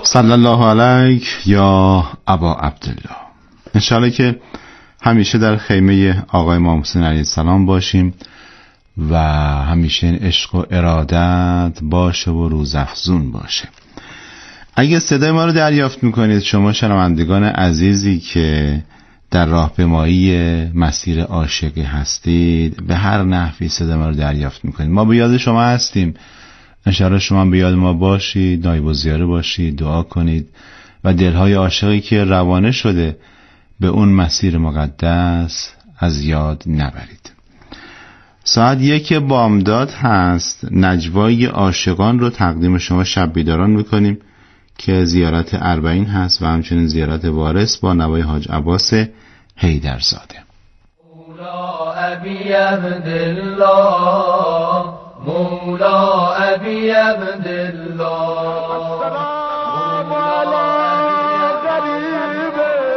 صلی الله علیک یا ابا عبدالله. انشاءالله که همیشه در خیمه آقای امام حسین علیه السلام باشیم و همیشه این عشق و ارادت باشه و روزافزون باشه. اگه صدای ما رو دریافت میکنید شما شنوندگان عزیزی که در راهپیمایی مسیر عاشقی هستید، به هر نحوی صدای ما رو دریافت میکنید. ما به یاد شما هستیم، انشاءالله شما به یاد ما باشید، نایب الزیاره باشید، دعا کنید و دلهای عاشقی که روانه شده به اون مسیر مقدس از یاد نبرید. ساعت 1 بامداد هست. نجوای عاشقان رو تقدیم شما شب بیداران میکنیم که زیارت 40 هست و همچنین زیارت وارث با نوای حاج عباس حیدرزاده. مولا ابی عبدالله، مولا ابی عبدالله، السلام علی غریب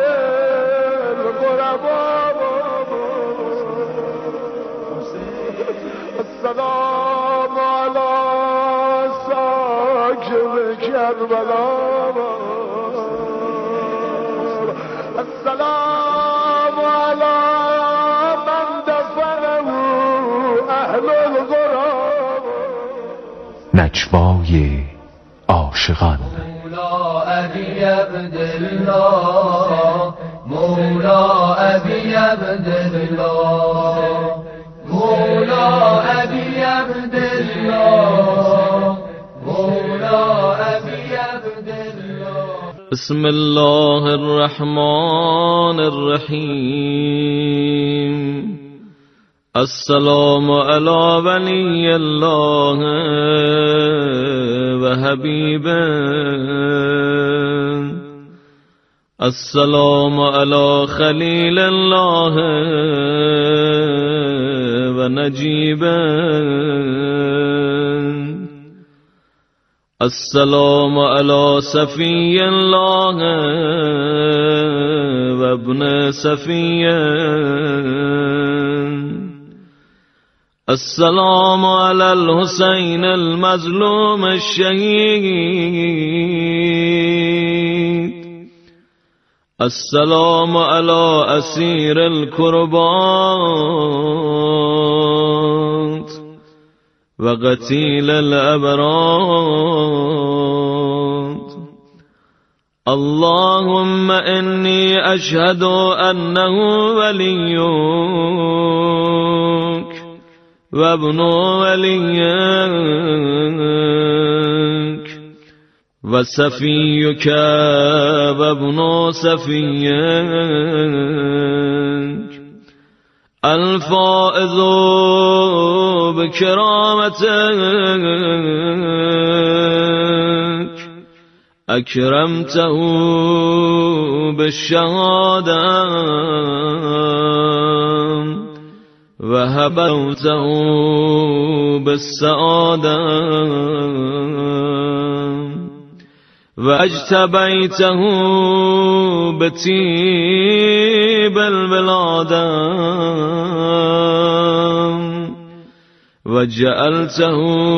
الغربا، السلام علی ساکن کربلا، السلام علی من دفنه اهل الغراب. نجوای عاشقان. مولا ابی عبدالله، مولا ابی عبدالله، مولا ابی عبدالله، مولا ابی عبدالله. بسم الله الرحمن الرحیم. السلام علی ولی الله و حبیبه، السلام علی خلیل الله و نجیبه، السلام علی صفی الله و ابن صفیه، السلام علی الحسین المظلوم الشهید، السلام علی اسیر الکربات و قتیل الابرار. اللهم انی اشهد انه ولیک و ابن ولیک و صفیک و ابن صفیک، الفائز بکرامتک، اکرمته بالشهاده و هبته بالسعاده و اجتبیته بطیب الولاده و جعلته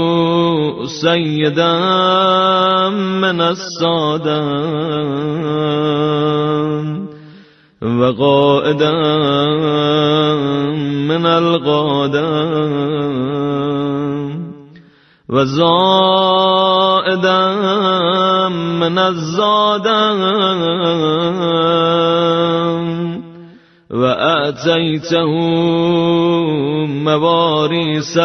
سیدا من الساده و قائدا من القاده و زائدا من الزاده و اعطیته مواریث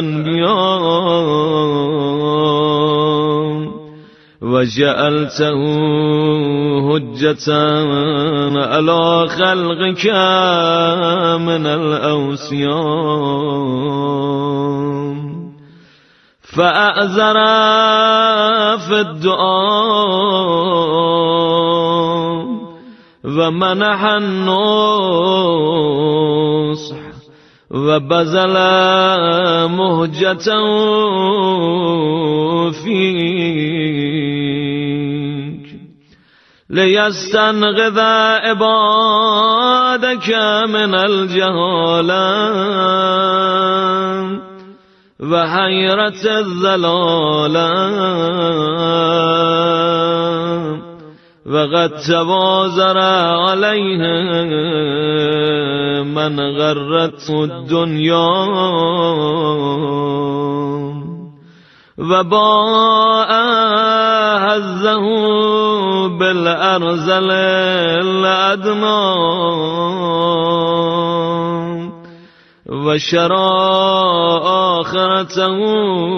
الانبیاء و جعلته حجة علی خلقک من الاوصیاء، فأعذر في الدعاء و منح النصح و بذل مهجة فيك لیستنقذ عبادك من الجهالة و حیرت الضلالة وقد توازر عليه من غرته الدنيا وباء هزه بالأرذل الأدنى وشرى آخرته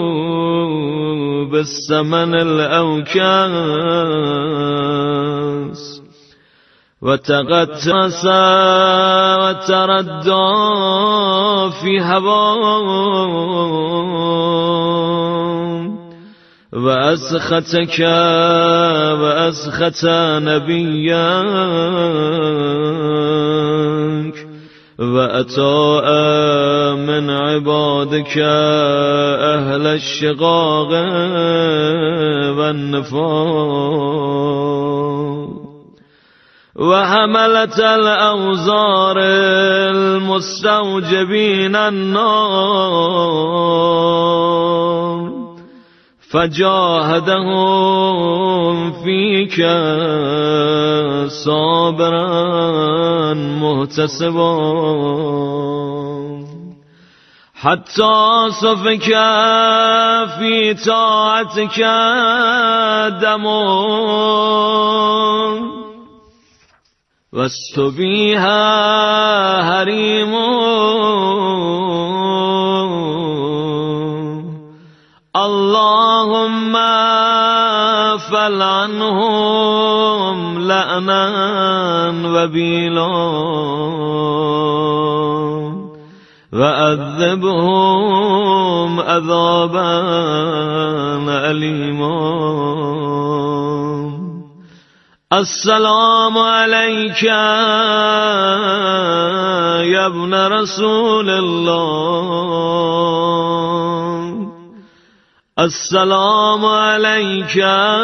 بالثمن الأوكاس وتغطرس وتردى في هواه وأسختك وأسخت نبيك وأتاء من عبادك أهل الشقاق والنفاق وحملة الأوزار المستوجبين النار فجاهدهم فيك صابرا مهتسبا حتى سفك في طاعتك دمون واستبيها هريم اللهم فلعنهم لعنا وبيلا وأذبهم عذابا أليما السلام عليك يا ابن رسول الله السلام عليك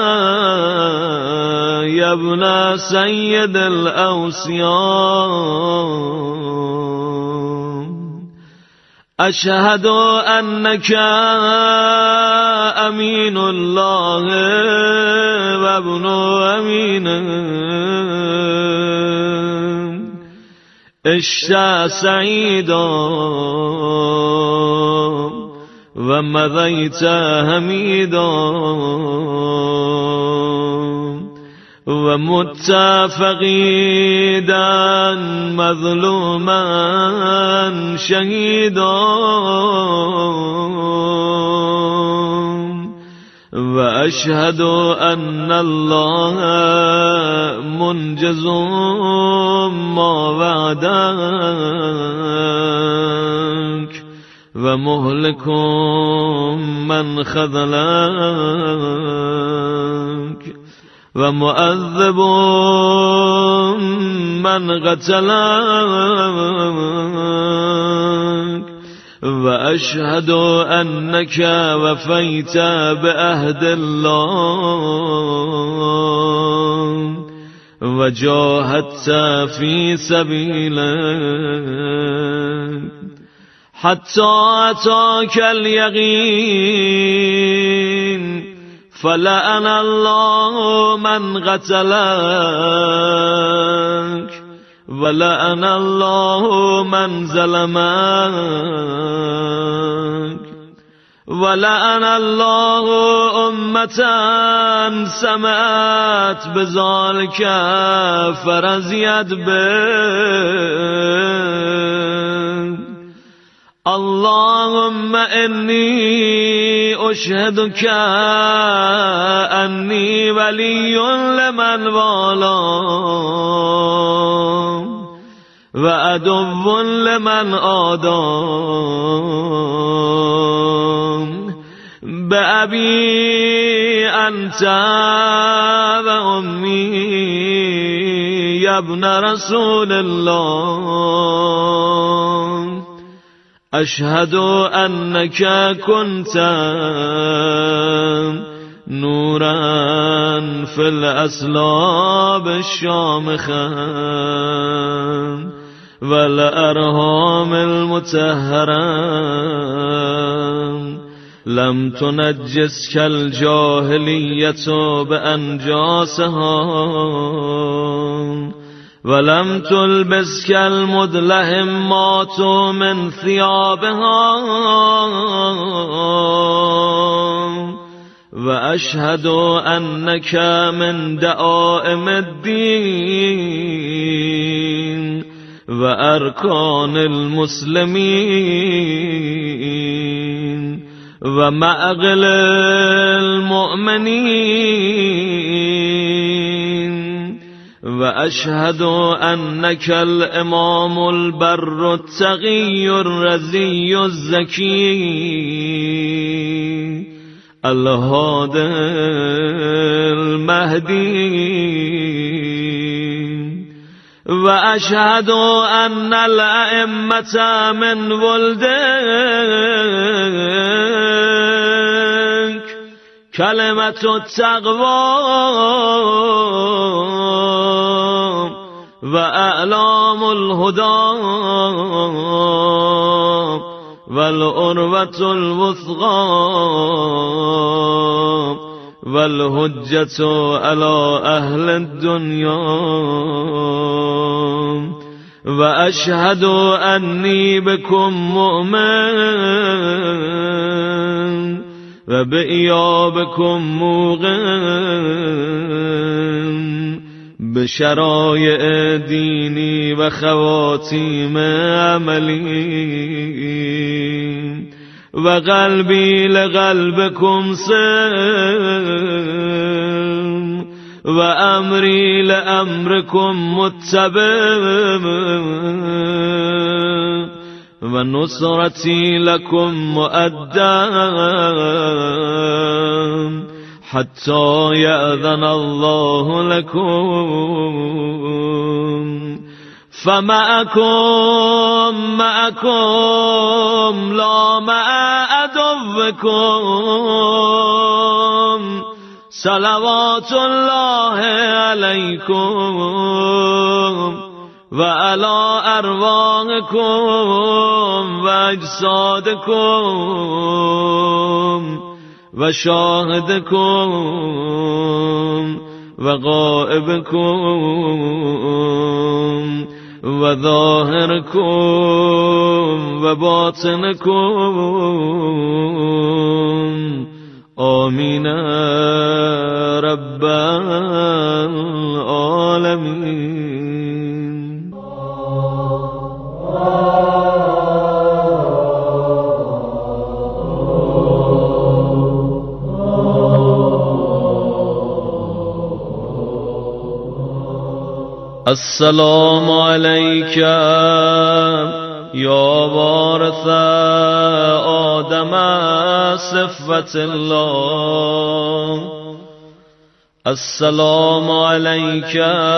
يا ابن سيد الأوصياء أشهد أنك أمين الله وابن أمينه اشتى سعيدا ومضيت حميدا ومت فقيدا مظلوما شهيدا وأشهد أن الله منجز ما وعدك ومهلك من خذلك ومؤذب من قتلك وأشهد أنك وفيت بعهد الله وجاهدت في سبيلك حتى أتاك اليقين فلعن الله من قتلك ولعن الله من ظلمك ولعن الله أمة سمعت بذلك فرزيت به اللهم إني أشهدك أني ولي لمن والاه وعدو لمن عاداه بأبي أنت وأمي يا ابن رسول الله أشهد أنك كنت نورا في الأسلاب الشامخة والأرهام المتهرة لم تنجسك الجاهلية بأنجاسها ولم تلبسك المدلهمات من ثيابها وأشهد أنك من دعائم الدين وأركان المسلمين ومأغل المؤمنين وأشهد أنك الإمام البر التقي الرزي الزكي الهادي المهدي وأشهد أن الأئمة من ولدك كلمة التقوى وأعلام الهدى والأروة الوثقى والهجة على أهل الدنيا وأشهد أني بكم مؤمن وبإيابكم موقن بشرائع ديني وخواتيم عملي وقلبي لقلبكم سلم وأمري لأمركم متبع ونصرتي لكم مؤدى حتى يأذن الله لكم فمعكم لا مع عدوكم صلوات الله عليكم وعلى أرواحكم وأجسادكم وشاهدكم وغائبكم وظاهركم وباطنكم آمين رب العالمين. السلام عليك يا وارث آدم صفة الله. السلام عليك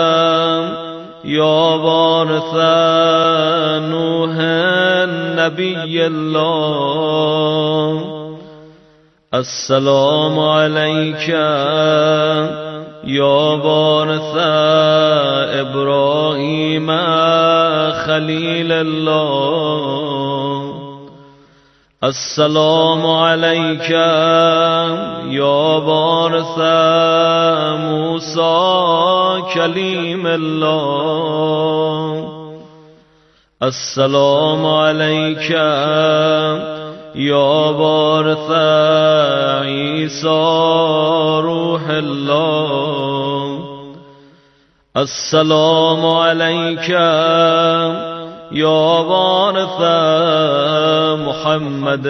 يا وارث نوح نبي الله. السلام عليك يا وارث إبراهيم خليل الله. السلام عليك يا وارث موسى كليم الله. السلام عليك يا وارث عيسى روح الله. السلام عليك يا وارث محمد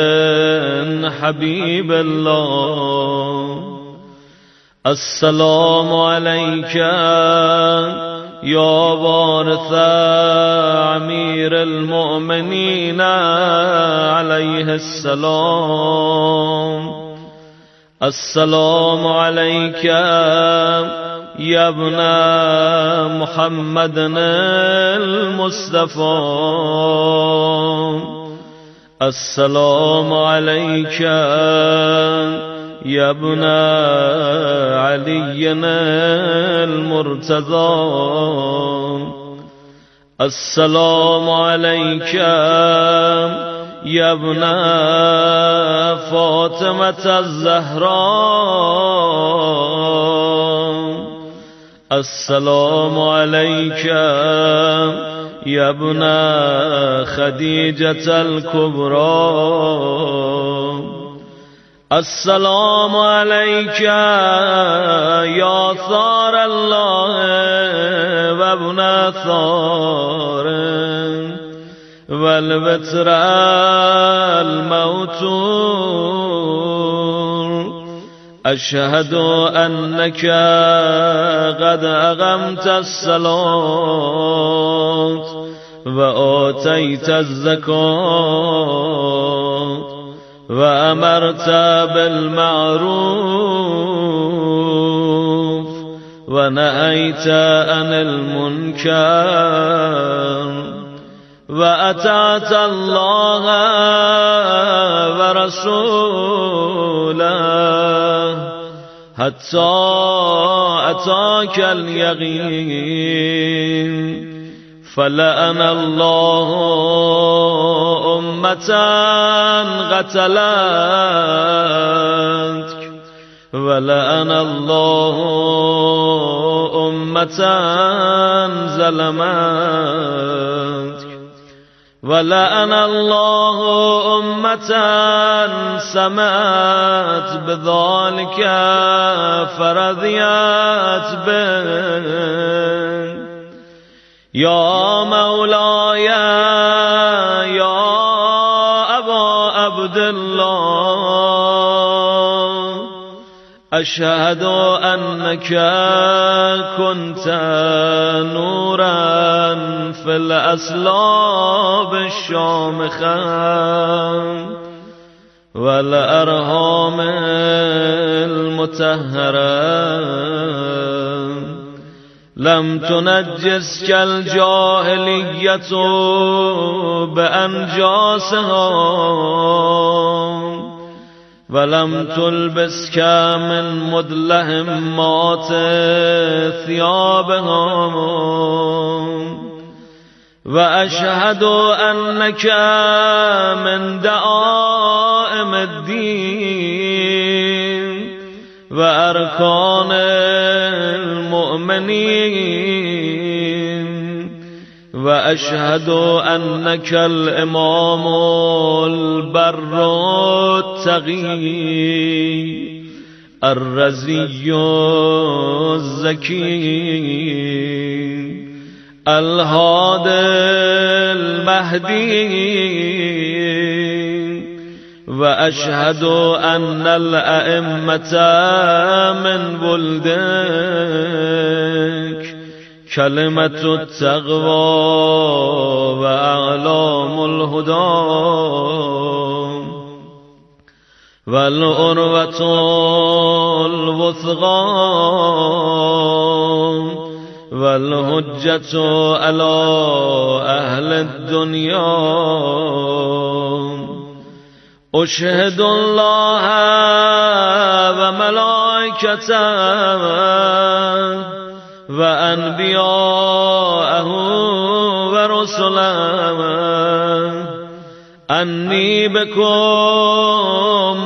حبيب الله. السلام عليك يا وارث أمير المؤمنين عليه السلام. السلام عليك يا ابن محمد المصطفى. السلام عليك يا ابن علي المرتضى. السلام عليك يا ابن فاطمة الزهراء السلام عليك يا ابن خديجة الكبرى السلام عليك يا ثار الله وابن ثار والبتر الموتور أشهد أنك قد أقمت الصلاة وآتيت الزكاة وأمرت بالمعروف ونهيت عن المنكر وأطعت الله ورسوله حتى أتاك اليقين فلأن الله أمة قتلتك ولأن الله أمة ظلمتك ولأن الله أمة سمعت بذلك فرضيت به يا مولاي يا أبا عبد الله أشهد أنك كنت نورا في الأسلاب الشامخة والأرهام المطهرة لم تنجسك الجاهلية بأنجاسها ولم تلبسك من مدلهمات ثيابها وأشهد أنك من دعائم الدين وأركان المؤمنين وأشهد أنك الإمام البر التقي الرزي الزكي الهادي المهدي وأشهد أن الأئمة من ولدك كلمة التقوى وأعلام الهدى والعروة الوثقى والهجة على أهل الدنيا أشهد الله وملائكته وأنبياءه ورسله أني بكم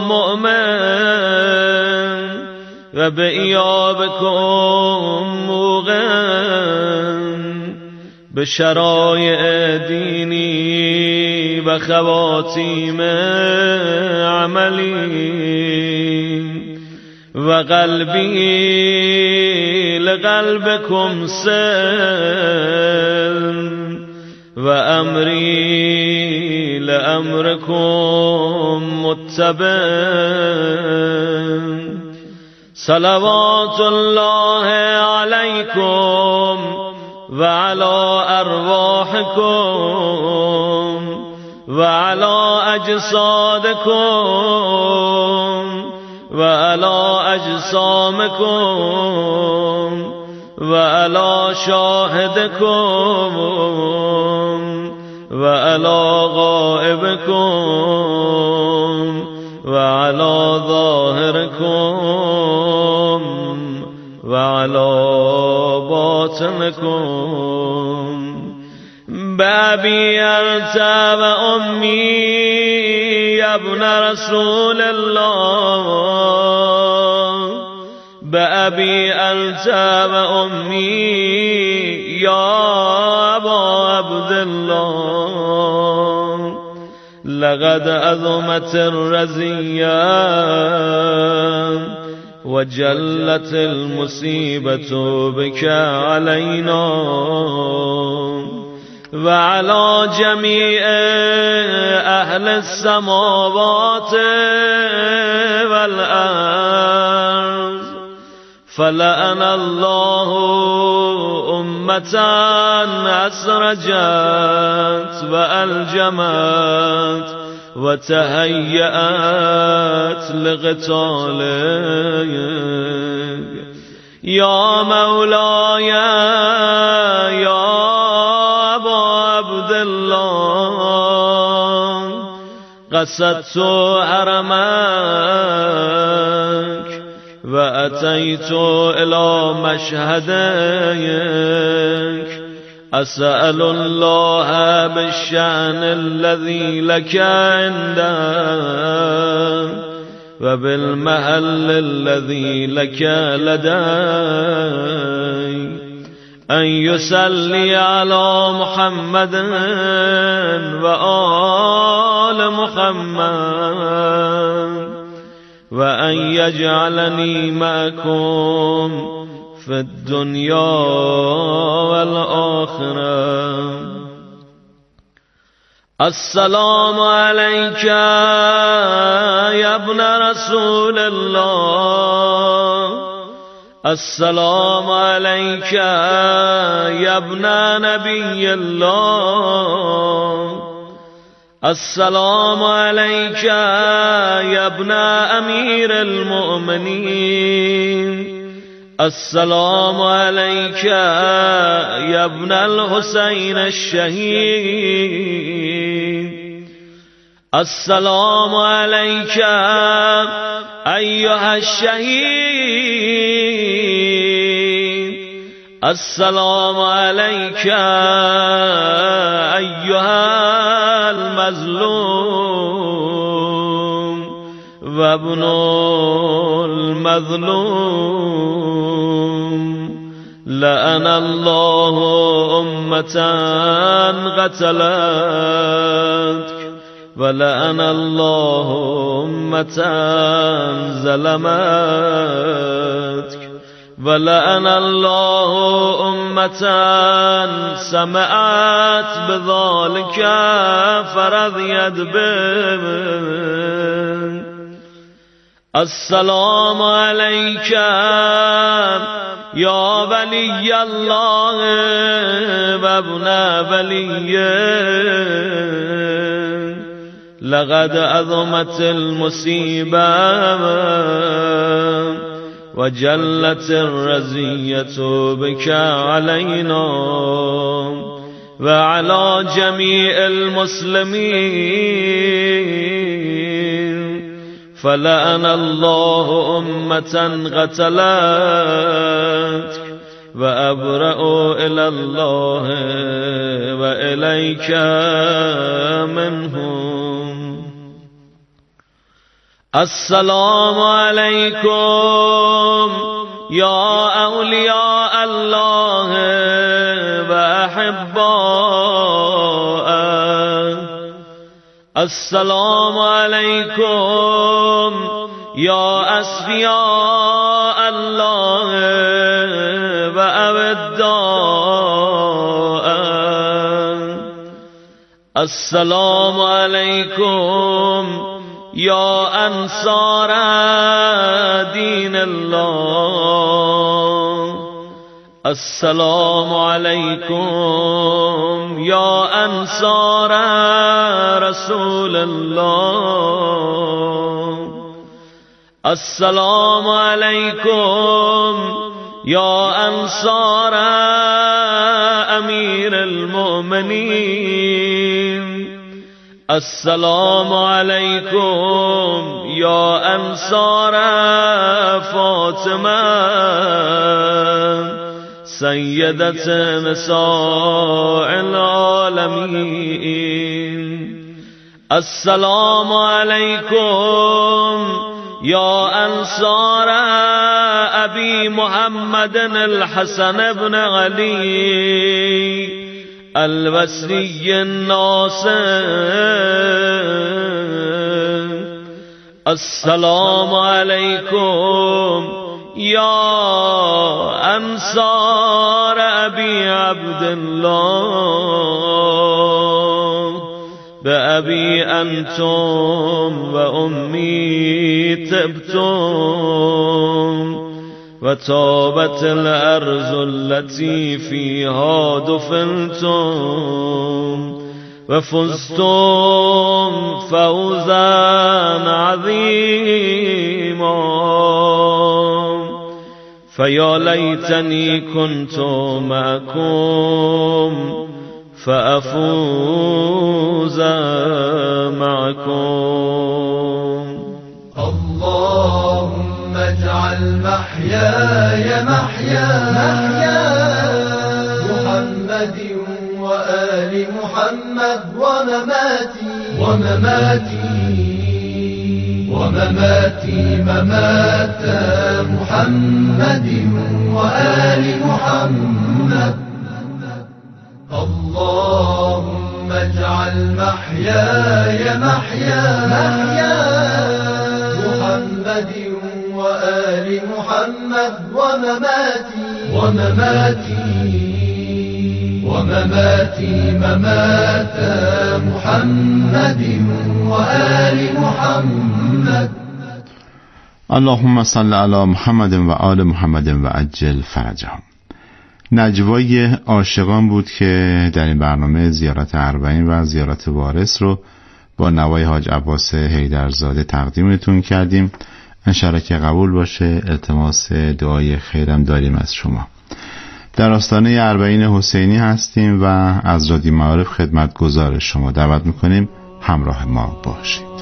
مؤمن وبإيابكم موقن بشرائع ديني وخواتيم عملي وقلبي لقلبكم سلم وأمري لأمركم متبع صلوات الله عليكم وعلى أرواحكم وعلى أجسادكم وعلى أجسامكم وعلى شاهدكم وعلى غائبكم وعلى ظاهركم وعلى باطنكم بأبي أنت وأمي يا ابن رسول الله بأبي أنت وأمي يا أبا عبد الله لقد أظمت الرزية وجلت المصيبة بك علينا وعلى جميع أهل السماوات والأرض فلأن الله أمة أسرجت وألجمت وتهيأت لقتالك يا مولاي يا أبا عبد الله قصدت حرمك وأتيت إلى مشهدك أسأل الله بالشأن الذي لك عنده وبالمحل الذي لك لدي أن يصلي على محمد وآل محمد وأن يجعلني معكم في الدنيا والآخرة السلام عليك يا ابن رسول الله السلام عليك يا ابن نبي الله السلام عليك يا ابن أمير المؤمنين السلام عليك يا ابن الحسين الشهيد السلام عليك أيها الشهيد السلام عليك أيها المظلوم وابن المظلوم لأن الله أمة قتلتك ولأن الله أمة ظلمتك ولأن الله أمة سمعت بذلك فرضيت به السلام عليك يا ولي الله وابن وليه لقد أظمت المصيبة وجلت الرزية بك علينا وعلى جميع المسلمين فلأن الله أمة قتلتك وأبرأ إلى الله وإليك منهم السلام عليكم يا أولياء الله وأحباءه السلام عليكم يا أصفياء الله وأوداءه السلام عليكم يا أنصار دين الله السلام عليكم يا أنصار رسول الله السلام عليكم يا أنصار أمير المؤمنين السلام عليكم يا أنصار فاطمة سيدة نساء العالمين العالمين. السلام عليكم يا أنصار أبي محمد الحسن بن علي الوصي الناصر. السلام عليكم يا أنصار أبي عبد الله بأبي أنتم وأمي تبتم وطابت الأرض التي فيها دفنتم وفزتم فوزا عظيما. فيا ليتني كنت معكم فأفوز معكم. اللهم اجعل محياي محيا محمد وآل محمد ومماتي ممات محمد وآل محمد. اللهم اجعل محياي محيا محمد وآل محمد ومماتي ممات محمد وآل محمد. اللهم صل علی محمد و آل محمد و عجل فرجهم. نجوای عاشقان بود که در این برنامه زیارت اربعین و زیارت وارث رو با نوای حاج عباس حیدرزاده تقدیمتون کردیم. انشاءالله که قبول باشه. التماس دعای خیرم داریم از شما. در آستانه اربعین حسینی هستیم و از رادیو معارف خدمتگزار شما دعوت میکنیم همراه ما باشید.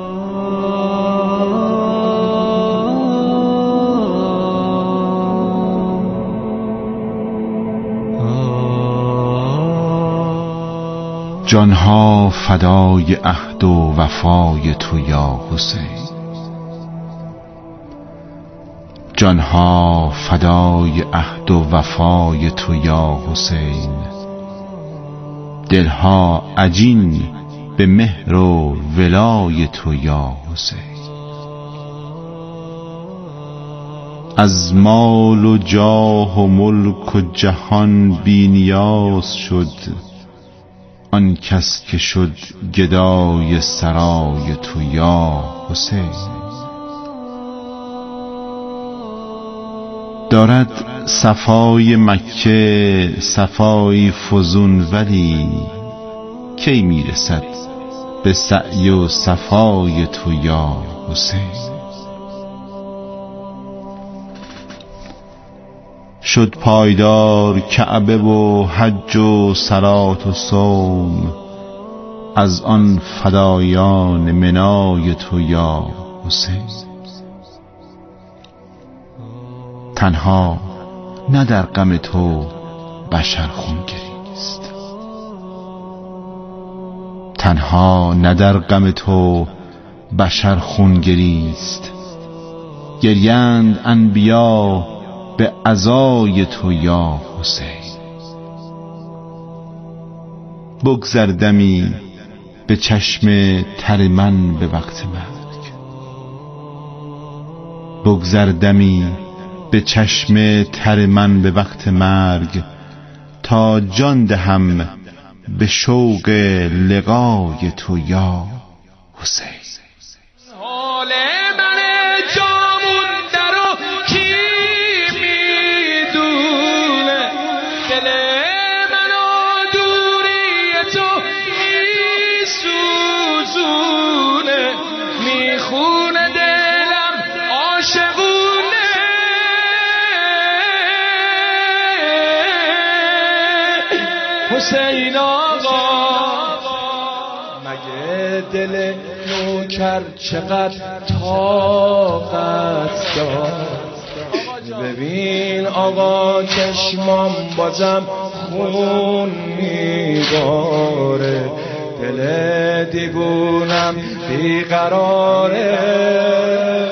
جانها فدای عهد و وفای تو یا حسین. جانها فدای عهد و وفای تو یا حسین. دلها عجین به مهر و ولای تو یا حسین. از مال و جاه و ملک و جهان بی نیاز شد آن کس که شد گدای سرای تو یا حسین. دارد صفای مکه صفای فزون ولی کی میرسد به سعی و صفای تو یا حسین. شد پایدار کعبه و حج و صلات و صوم از آن فدایان منای تو یا حسین. تنها نه در غم تو بشر خونگریست. تنها نه در غم تو بشر خونگریست. گریند انبیا به عزای تو یا حسین. بگذردمی به چشم تر من به وقت مرگ. بگذردمی به چشم تر من به وقت مرگ تا جان دهم به شوق لقای تو یا حسین. حسین آقا مگه دل نوکر چقدر طاقت داد؟ ببین آقا چشمام بازم خون میباره، دل دیوونم بیقراره.